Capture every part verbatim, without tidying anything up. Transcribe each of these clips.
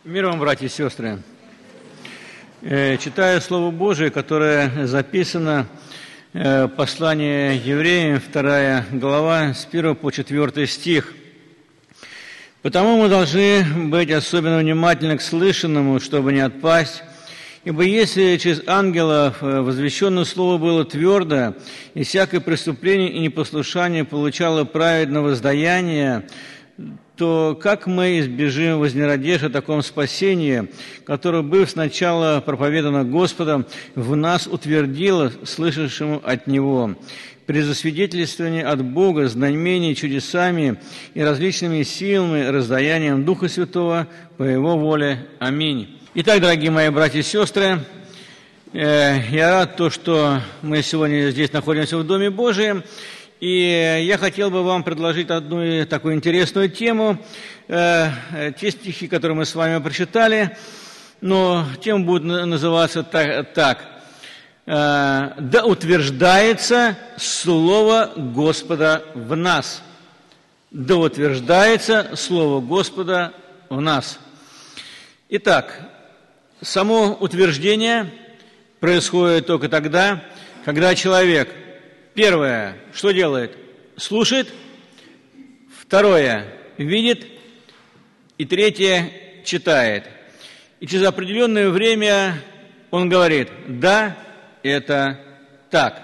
Мир вам, братья и сестры. Читаю Слово Божие, которое записано в послании евреям, вторая глава, с первого по четвёртый стих. «Потому мы должны быть особенно внимательны к слышанному, чтобы не отпасть. Ибо если через ангелов возвещенное слово было твердо, и всякое преступление и непослушание получало праведное воздаяние, то как мы избежим возненадежд о таком спасении, которое, быв сначала проповедано Господом, в нас утвердило слышавшему от Него, при засвидетельствовании от Бога знамений, чудесами и различными силами, раздаянием Духа Святого по Его воле. Аминь». Итак, дорогие мои братья и сестры, я рад, то, что мы сегодня здесь находимся в Доме Божием. И я хотел бы вам предложить одну такую интересную тему. Те стихи, которые мы с вами прочитали, но тема будет называться так. «Да утверждается Слово Господа в нас». «Да утверждается Слово Господа в нас». Итак, само утверждение происходит только тогда, когда человек, первое, что делает? Слушает. Второе, видит. И третье, читает. И через определенное время он говорит: да, это так.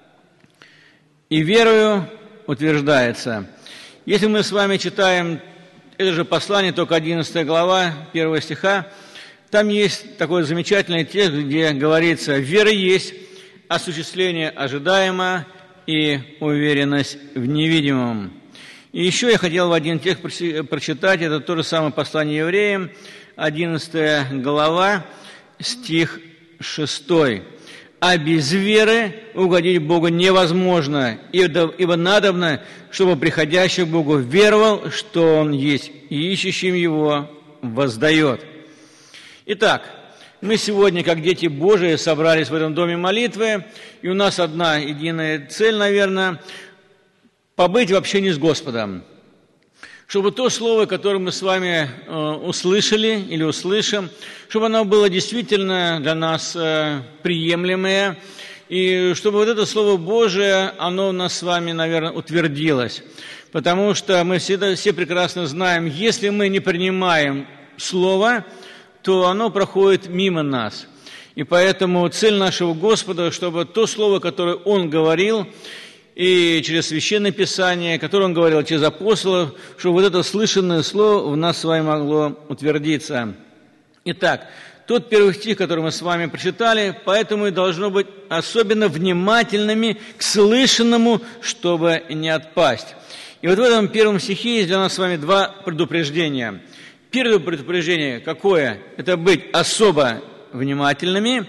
И верою утверждается. Если мы с вами читаем это же послание, только одиннадцатая глава, первого стиха, там есть такой замечательный текст, где говорится: «Вера есть осуществление ожидаемого и уверенность в невидимом». И еще я хотел в один текст прочитать, это то же самое послание евреям, одиннадцатая глава, стих шестой. «А без веры угодить Богу невозможно, ибо надобно, чтобы приходящий к Богу веровал, что Он есть, и ищущим Его воздает». Итак, мы сегодня, как дети Божии, собрались в этом доме молитвы, и у нас одна единая цель, наверное, побыть в общении с Господом. Чтобы то слово, которое мы с вами э, услышали или услышим, чтобы оно было действительно для нас э, приемлемое, и чтобы вот это Слово Божие, оно у нас с вами, наверное, утвердилось. Потому что мы всегда, все прекрасно знаем, если мы не принимаем Слово, то оно проходит мимо нас. И поэтому цель нашего Господа, чтобы то Слово, которое Он говорил, и через Священное Писание, которое Он говорил через апостолов, чтобы вот это слышанное Слово в нас с вами могло утвердиться. Итак, тот первый стих, который мы с вами прочитали, поэтому и должно быть особенно внимательными к слышанному, чтобы не отпасть. И вот в этом первом стихе есть для нас с вами два предупреждения. Первое предупреждение какое? Это быть особо внимательными.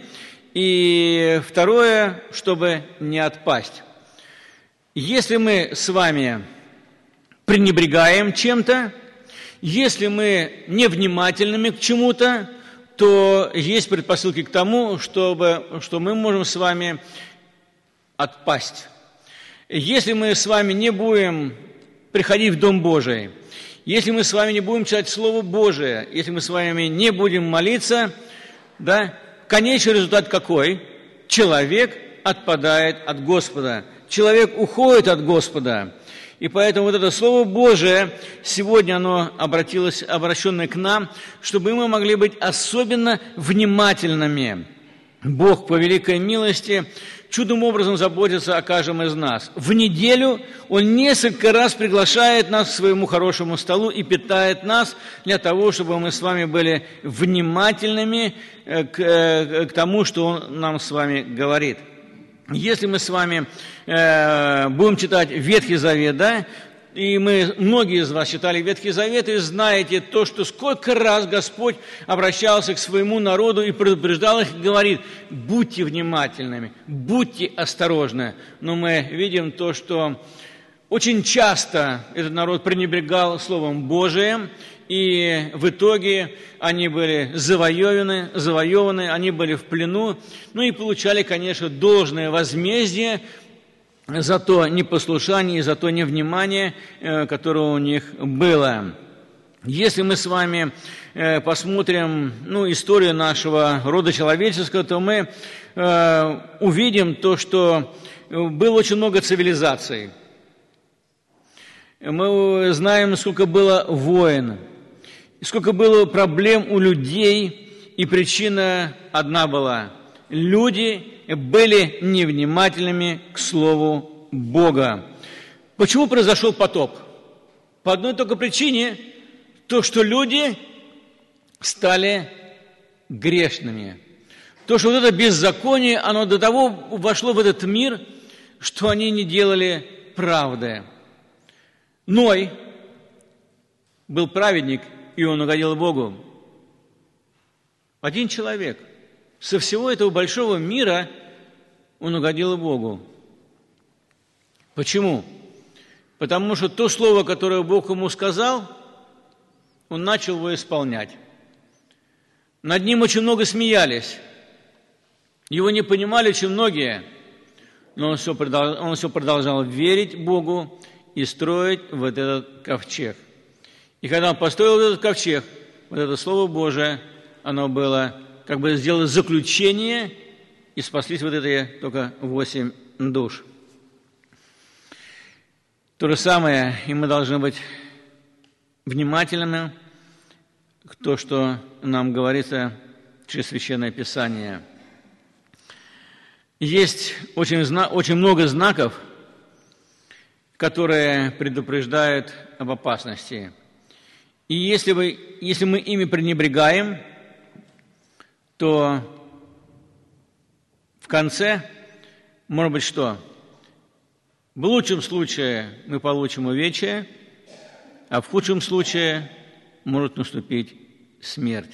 И второе, чтобы не отпасть. Если мы с вами пренебрегаем чем-то, если мы невнимательными к чему-то, то есть предпосылки к тому, чтобы, что мы можем с вами отпасть. Если мы с вами не будем приходить в Дом Божий, если мы с вами не будем читать Слово Божие, если мы с вами не будем молиться, да, конечный результат какой? Человек отпадает от Господа. Человек уходит от Господа. И поэтому вот это Слово Божие, сегодня оно обратилось, обращенное к нам, чтобы мы могли быть особенно внимательными. Бог по великой милости чудным образом заботится о каждом из нас. В неделю Он несколько раз приглашает нас к своему хорошему столу и питает нас для того, чтобы мы с вами были внимательными к, к тому, что Он нам с вами говорит. Если мы с вами э, будем читать Ветхий Завет, да, и мы, многие из вас читали Ветхий Завет, и знаете то, что сколько раз Господь обращался к своему народу и предупреждал их, и говорит: будьте внимательными, будьте осторожны. Но мы видим то, что очень часто этот народ пренебрегал Словом Божиим, и в итоге они были завоеваны, завоеваны, они были в плену, ну и получали, конечно, должное возмездие за то непослушание и за то невнимание, которое у них было. Если мы с вами э, посмотрим ну, историю нашего рода человеческого, то мы э, увидим то, что было очень много цивилизаций. Мы знаем, сколько было войн, сколько было проблем у людей, и причина одна была. Люди были невнимательными к Слову Бога. Почему произошел потоп? По одной только причине – то, что люди стали грешными. То, что вот это беззаконие, оно до того вошло в этот мир, что они не делали правды. Ной был праведник, и он угодил Богу. Один человек. Со всего этого большого мира он угодил Богу. Почему? Потому что то слово, которое Бог ему сказал, он начал его исполнять. Над ним очень много смеялись. Его не понимали очень многие, но он все продолжал, он все продолжал верить Богу и строить вот этот ковчег. И когда он построил этот ковчег, вот это Слово Божие, оно было, как бы сделало заключение, и спаслись вот эти только восемь душ. То же самое, и мы должны быть внимательными к тому, что нам говорится через Священное Писание. Есть очень, очень много знаков, которые предупреждают об опасности. И если, вы, если мы ими пренебрегаем, то в конце, может быть, что? В лучшем случае мы получим увечье, а в худшем случае может наступить смерть.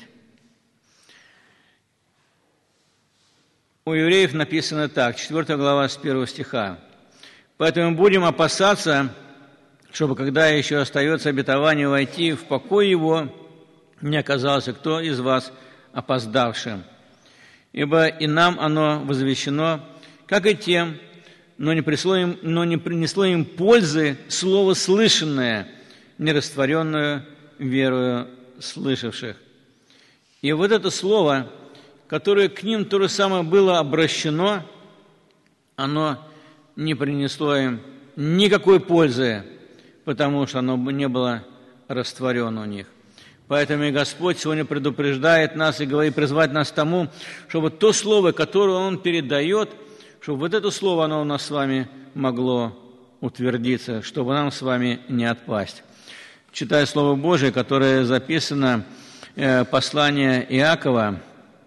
У евреев написано так, четвёртая глава с первого стиха. «Поэтому будем опасаться, чтобы, когда еще остается обетование войти в покой его, не оказался кто из вас опоздавшим. Ибо и нам оно возвещено, как и тем, но не принесло им, но не принесло им пользы слово слышанное, нерастворенную верою слышавших». И вот это слово, которое к ним то же самое было обращено, оно не принесло им никакой пользы, потому что оно не было растворено у них. Поэтому и Господь сегодня предупреждает нас и говорит, призывает нас к тому, чтобы то слово, которое Он передает, чтобы вот это слово, оно у нас с вами могло утвердиться, чтобы нам с вами не отпасть. Читая Слово Божие, которое записано, э, послание Иакова,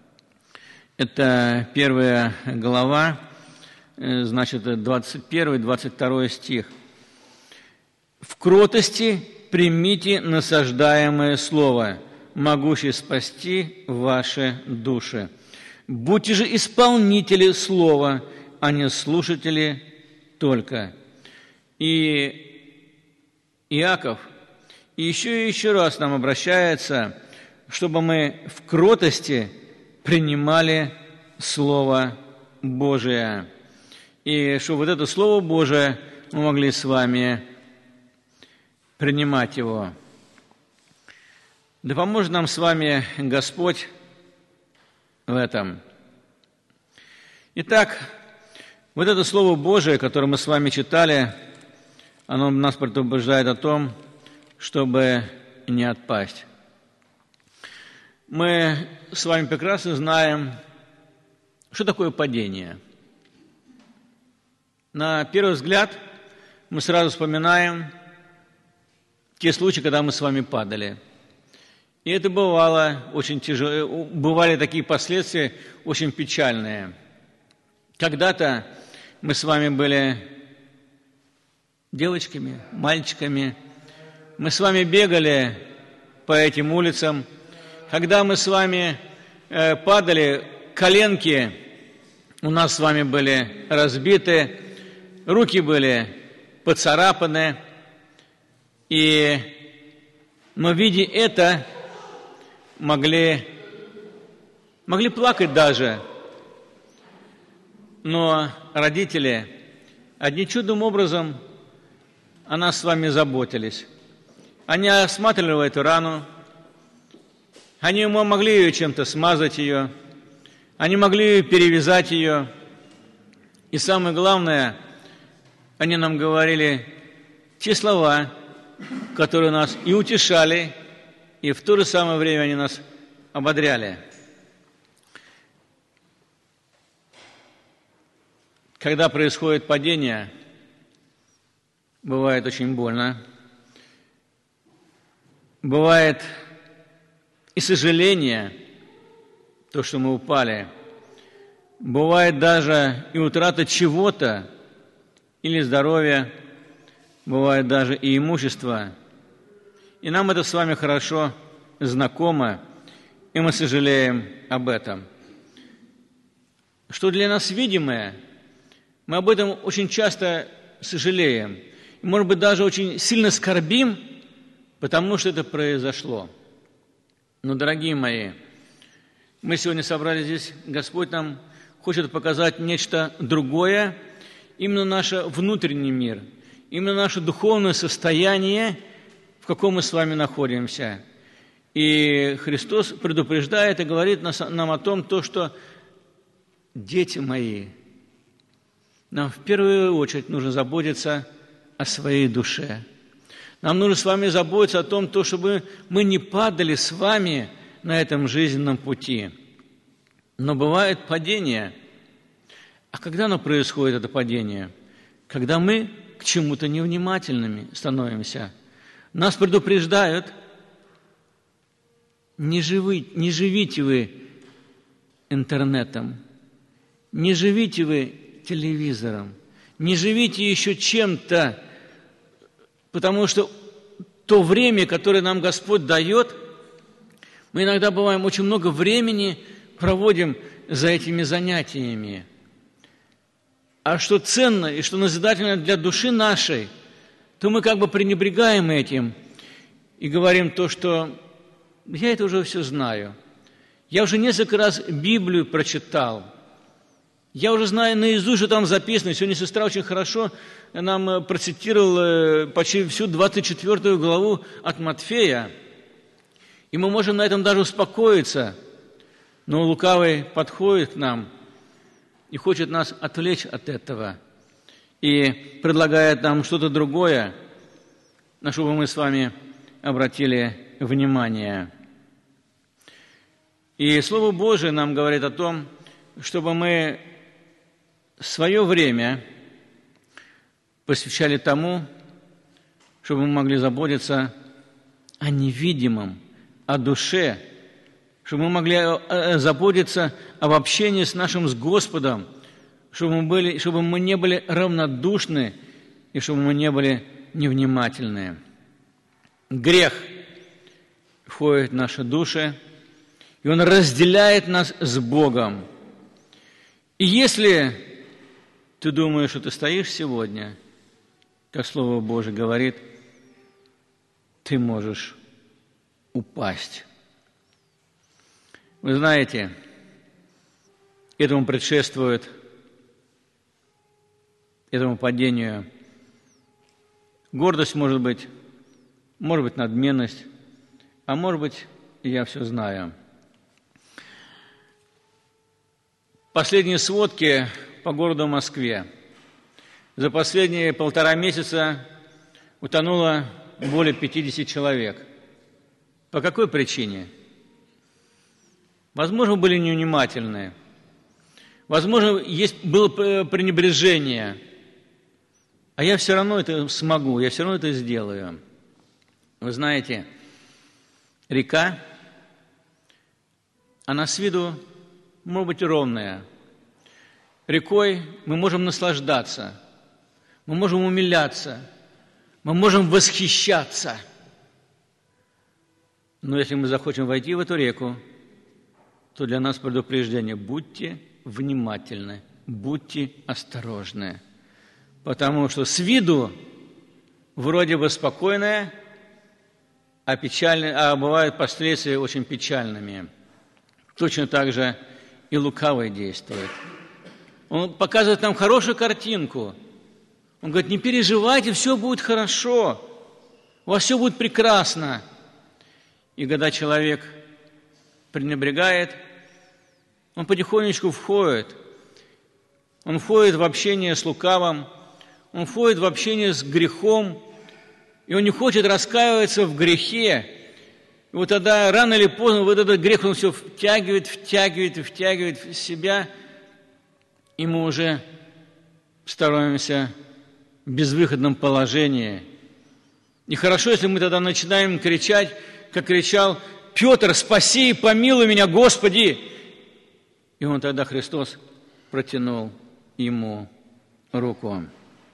это первая глава, э, значит, двадцать первый двадцать второй стих. «В кротости примите насаждаемое слово, могущее спасти ваши души. Будьте же исполнители слова, а не слушатели только». И Иаков и еще и еще раз нам обращается, чтобы мы в кротости принимали Слово Божие. И чтобы вот это Слово Божие мы могли с вами принимать его. Да поможет нам с вами Господь в этом. Итак, вот это Слово Божие, которое мы с вами читали, оно нас предупреждает о том, чтобы не отпасть. Мы с вами прекрасно знаем, что такое падение. На первый взгляд мы сразу вспоминаем те случаи, когда мы с вами падали. И это бывало очень тяжело, бывали такие последствия очень печальные. Когда-то мы с вами были девочками, мальчиками, мы с вами бегали по этим улицам. Когда мы с вами э, падали, коленки у нас с вами были разбиты, руки были поцарапаны. И мы, видя это, могли, могли плакать даже. Но родители одним чудным образом о нас с вами заботились. Они осматривали эту рану, они могли ее чем-то смазать ее, они могли перевязать ее. И самое главное, они нам говорили те слова, которые нас и утешали, и в то же самое время они нас ободряли. Когда происходит падение, бывает очень больно, бывает и сожаление, то, что мы упали, бывает даже и утрата чего-то, или здоровья, бывает даже и имущества. И нам это с вами хорошо знакомо, и мы сожалеем об этом. Что для нас видимое, мы об этом очень часто сожалеем. И, может быть, даже очень сильно скорбим, потому что это произошло. Но, дорогие мои, мы сегодня собрались здесь, Господь нам хочет показать нечто другое, именно наш внутренний мир, именно наше духовное состояние, в каком мы с вами находимся. И Христос предупреждает и говорит нам о том, то, что дети мои, нам в первую очередь нужно заботиться о своей душе. Нам нужно с вами заботиться о том, то, чтобы мы не падали с вами на этом жизненном пути. Но бывает падение. А когда оно происходит, это падение? Когда мы к чему-то невнимательными становимся. Нас предупреждают: не, живи, не живите вы интернетом, не живите вы телевизором, не живите еще чем-то, потому что то время, которое нам Господь дает, мы иногда бываем очень много времени проводим за этими занятиями. А что ценно и что назидательно для души нашей, то мы как бы пренебрегаем этим и говорим то, что я это уже все знаю. Я уже несколько раз Библию прочитал. Я уже знаю наизусть, что там записано. Сегодня сестра очень хорошо нам процитировала почти всю двадцать четвёртую главу от Матфея. И мы можем на этом даже успокоиться. Но лукавый подходит к нам и хочет нас отвлечь от этого. И предлагает нам что-то другое, на что бы мы с вами обратили внимание. И Слово Божие нам говорит о том, чтобы мы свое время посвящали тому, чтобы мы могли заботиться о невидимом, о душе, чтобы мы могли заботиться об общении с нашим с Господом, чтобы мы, были, чтобы мы не были равнодушны и чтобы мы не были невнимательны. Грех входит в наши души, и он разделяет нас с Богом. И если ты думаешь, что ты стоишь сегодня, как Слово Божие говорит, ты можешь упасть. Вы знаете, этому предшествует, этому падению гордость, может быть, может быть, надменность, а может быть, я все знаю. Последние сводки по городу Москве. За последние полтора месяца утонуло более пятидесяти человек. По какой причине? Возможно, были невнимательны. Возможно, есть, было пренебрежение. А я все равно это смогу, я все равно это сделаю. Вы знаете, река, она с виду может быть ровная. Рекой мы можем наслаждаться, мы можем умиляться, мы можем восхищаться. Но если мы захотим войти в эту реку, то для нас предупреждение: будьте внимательны, будьте осторожны. Потому что с виду вроде бы спокойное, а, печальные, а бывают последствия очень печальными. Точно так же и лукавый действует. Он показывает нам хорошую картинку. Он говорит: не переживайте, все будет хорошо. у вас все будет прекрасно. И когда человек пренебрегает, он потихонечку входит. Он входит в общение с лукавым, он входит в общение с грехом, и он не хочет раскаиваться в грехе. И вот тогда рано или поздно вот этот грех, он все втягивает, втягивает и втягивает в себя, и мы уже становимся в безвыходном положении. И хорошо, если мы тогда начинаем кричать, как кричал Петр: «Спаси и помилуй меня, Господи!» И он тогда, Христос, протянул ему руку.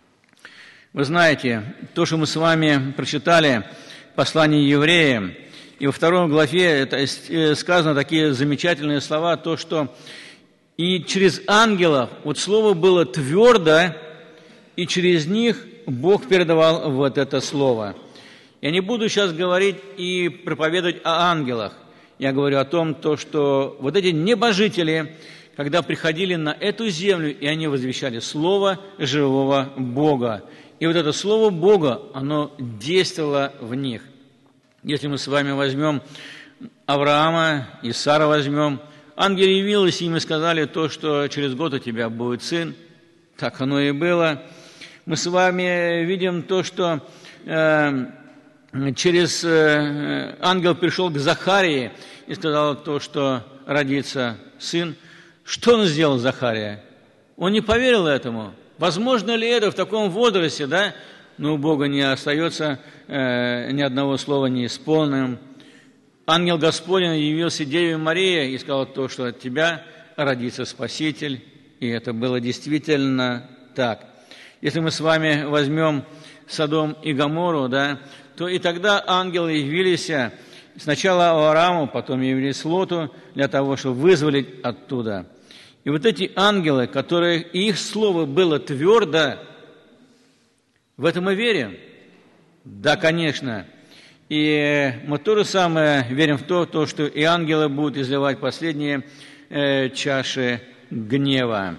Вы знаете, то, что мы с вами прочитали, послание евреям, и во второй главе это сказано такие замечательные слова, то, что и через ангелов, вот слово было твердо, и через них Бог передавал вот это слово. Я не буду сейчас говорить и проповедовать о ангелах. Я говорю о том, то, что вот эти небожители, когда приходили на эту землю, и они возвещали слово живого Бога. И вот это слово Бога, оно действовало в них. Если мы с вами возьмем Авраама и Сара возьмем, ангел явилась им и сказали то, что через год у тебя будет сын. Так оно и было. Мы с вами видим то, что э, через э, ангел пришел к Захарии и сказал то, что родится сын. Что он сделал, Захария? Он не поверил этому. Возможно ли это в таком возрасте, да? Но у Бога не остается э, ни одного слова неисполненным. Ангел Господень явился Деве Марии и сказал то, что от тебя родится Спаситель. И это было действительно так. Если мы с вами возьмем Содом и Гоморру, да, то и тогда ангелы явились сначала Аврааму, потом явились Лоту для того, чтобы вызволить оттуда. И вот эти ангелы, которые их слово было твердо, в это мы верим? Да, конечно. И мы то же самое верим в то, то что и ангелы будут изливать последние э, чаши гнева.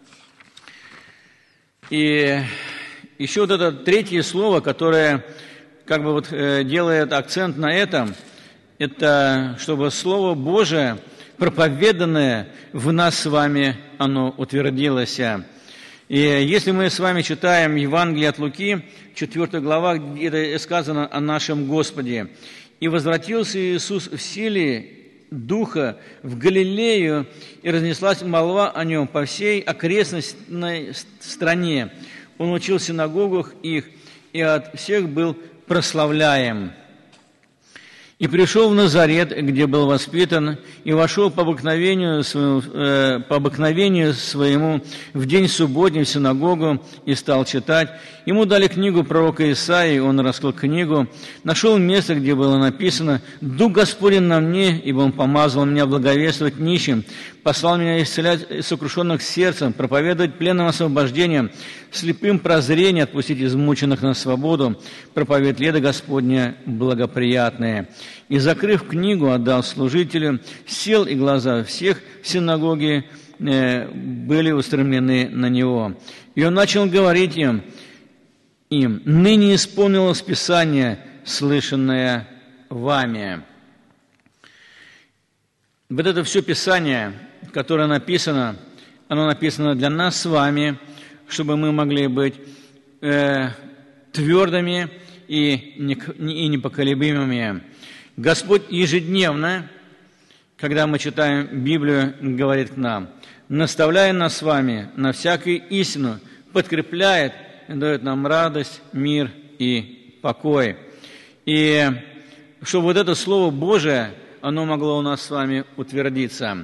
И еще вот это третье слово, которое как бы вот э, делает акцент на этом, это чтобы Слово Божие, проповеданное в нас с вами, оно утвердилось. И если мы с вами читаем Евангелие от Луки, четвёртая глава, где сказано о нашем Господе: «И возвратился Иисус в силе Духа в Галилею, и разнеслась молва о Нем по всей окрестной стране. Он учил в синагогах их, и от всех был прославляем. И пришел в Назарет, где был воспитан, и вошел по обыкновению своему, э, по обыкновению своему в день субботний в синагогу и стал читать. Ему дали книгу пророка Исаии, он раскрыл книгу, нашел место, где было написано: «Дух Господень на мне, ибо Он помазал меня благовествовать нищим, послал меня исцелять сокрушенных сердцем, проповедовать пленным освобождение, слепым прозрение, отпустить измученных на свободу, проповедовать лето Господне благоприятное». И, закрыв книгу, отдал служителю, сел, и глаза всех в синагоге э, были устремлены на него. И он начал говорить им, им: «Ныне исполнилось Писание, слышанное вами». Вот это все Писание, которое написано, оно написано для нас с вами, чтобы мы могли быть э, твердыми и, не, и непоколебимыми. Господь ежедневно, когда мы читаем Библию, говорит к нам, наставляя нас с вами на всякую истину, подкрепляет и дает нам радость, мир и покой. И чтобы вот это Слово Божие, оно могло у нас с вами утвердиться.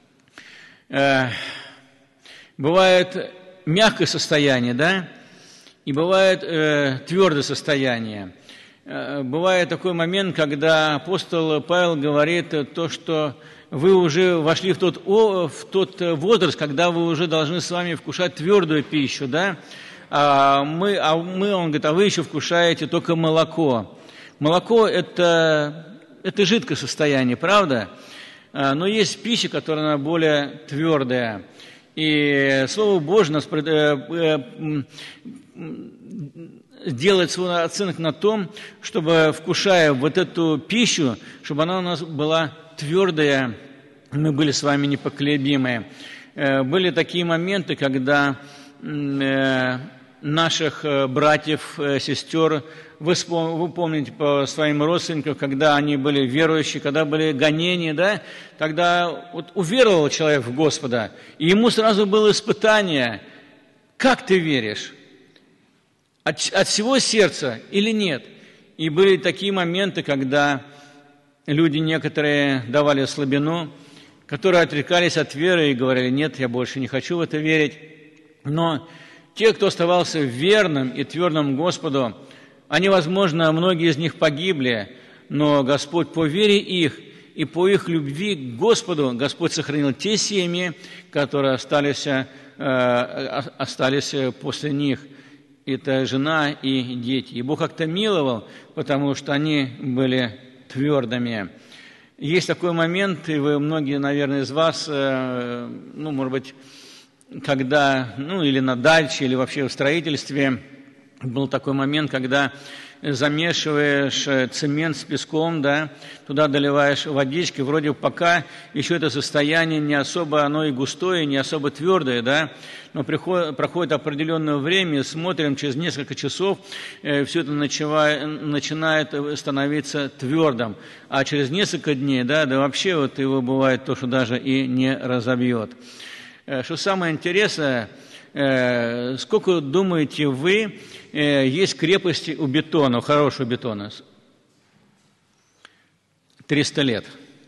Бывает мягкое состояние, да, и бывает э, твердое состояние. Бывает такой момент, когда апостол Павел говорит то, что вы уже вошли в тот, в тот возраст, когда вы уже должны с вами вкушать твердую пищу, да? А мы, а мы, он говорит, а вы еще вкушаете только молоко. Молоко – это, это жидкое состояние, правда? Но есть пища, которая более твердая. И Слово Божье нас делает свой оценок на том, чтобы, вкушая вот эту пищу, чтобы она у нас была твердая, мы были с вами непоколебимые. Были такие моменты, когда наших братьев, сестер, вы, вы помните по своим родственникам, когда они были верующие, когда были гонения, да, тогда вот уверовал человек в Господа, и ему сразу было испытание, как ты веришь, от, от всего сердца или нет? И были такие моменты, когда люди некоторые давали слабину, которые отрекались от веры и говорили, нет, я больше не хочу в это верить, но те, кто оставался верным и твердым Господу, они, возможно, многие из них погибли, но Господь по вере их и по их любви к Господу, Господь сохранил те семьи, которые остались, э, остались после них. Это жена и дети. И Бог как-то миловал, потому что они были твердыми. Есть такой момент, и вы, многие, наверное, из вас, э, ну, может быть, когда, ну, или на даче, или вообще в строительстве, был такой момент, когда замешиваешь цемент с песком, да, туда доливаешь водички, вроде пока еще это состояние не особо, оно и густое, не особо твердое, да, но приходит, проходит определенное время, смотрим, через несколько часов э, все это начинает, начинает становиться твердым, а через несколько дней, да, да вообще вот его бывает то, что даже и не разобьет. Что самое интересное, сколько, думаете вы, есть крепости у бетона, у хорошего бетона? триста лет.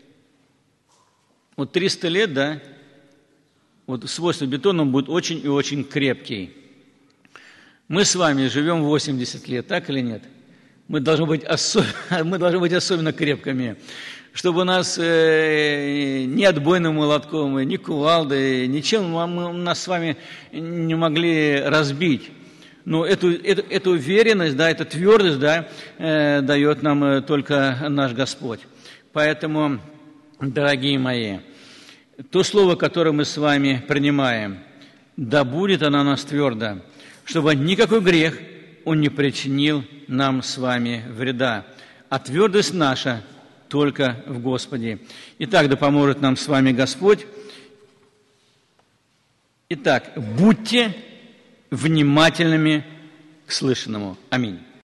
Вот триста лет, да, вот свойство бетона он будет очень и очень крепкий. Мы с вами живем восемьдесят лет, так или нет? Мы должны быть, осо... мы должны быть особенно крепкими, чтобы нас э, ни отбойным молотком, ни кувалдой, ничем мы нас с вами не могли разбить. Но эту, эту, эту уверенность, да, эту твердость, да, э, дает нам только наш Господь. Поэтому, дорогие мои, то слово, которое мы с вами принимаем, да будет оно у нас твердо, чтобы никакой грех он не причинил нам с вами вреда. А твердость наша только в Господе. Итак, да поможет нам с вами Господь. Итак, будьте внимательными к слышанному. Аминь.